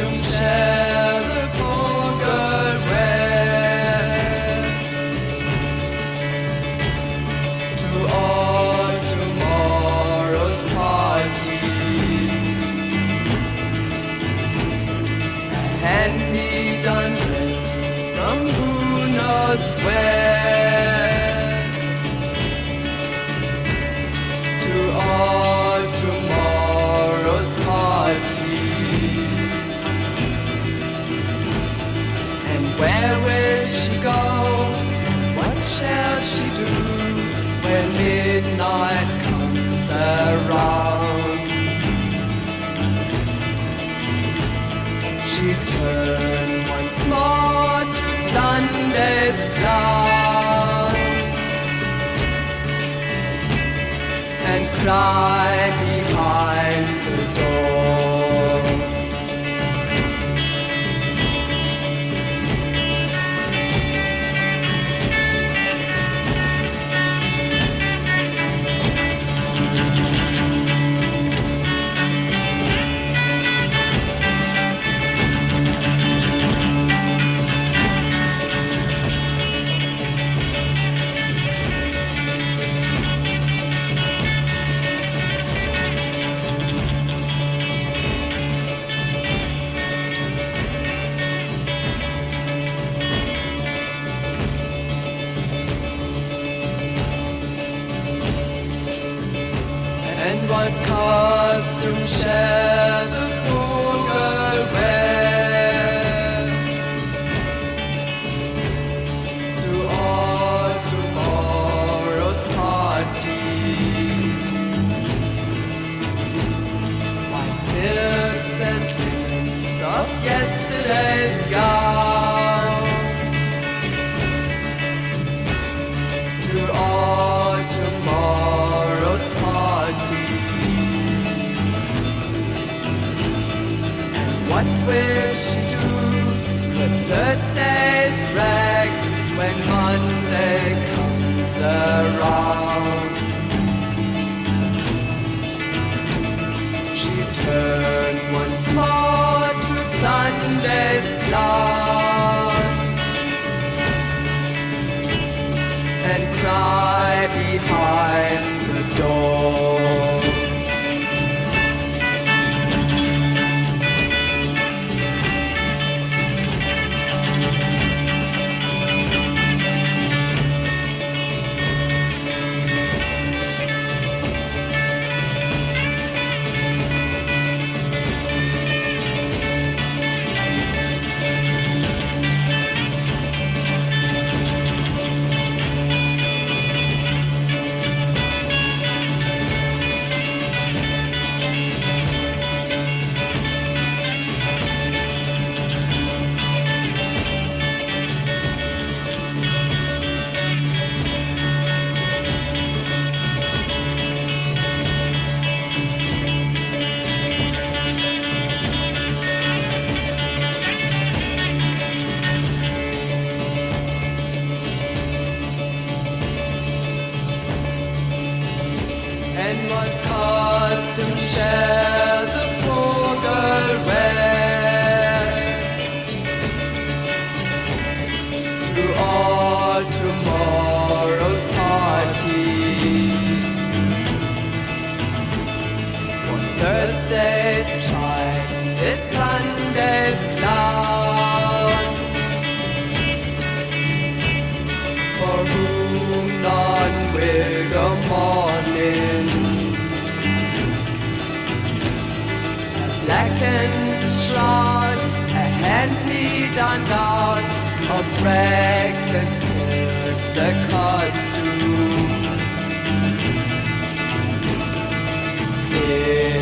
costume shall the poor girl wear to all tomorrow's parties? A hand-me-down dress from who knows where to all tomorrow's parties. And where will she go? What shall she do when midnight comes around? She turned once more to Sunday's cloud and cried behind the door. And what costume shall the poor girl wear to all tomorrow's parties? Why, silks and linens of yesterday's gowns to all tomorrow's parties. And what will she do with Thursday's rags when Monday comes around? She turned once more to Sunday's cloud and cry behind the door. And what costume shall the poor girl wear to all tomorrow's parties? For Thursday's chime is Sunday's clown, for whom none will go mourning. Blackened shroud, a hand-me-down gown of rags and silks, a costume fit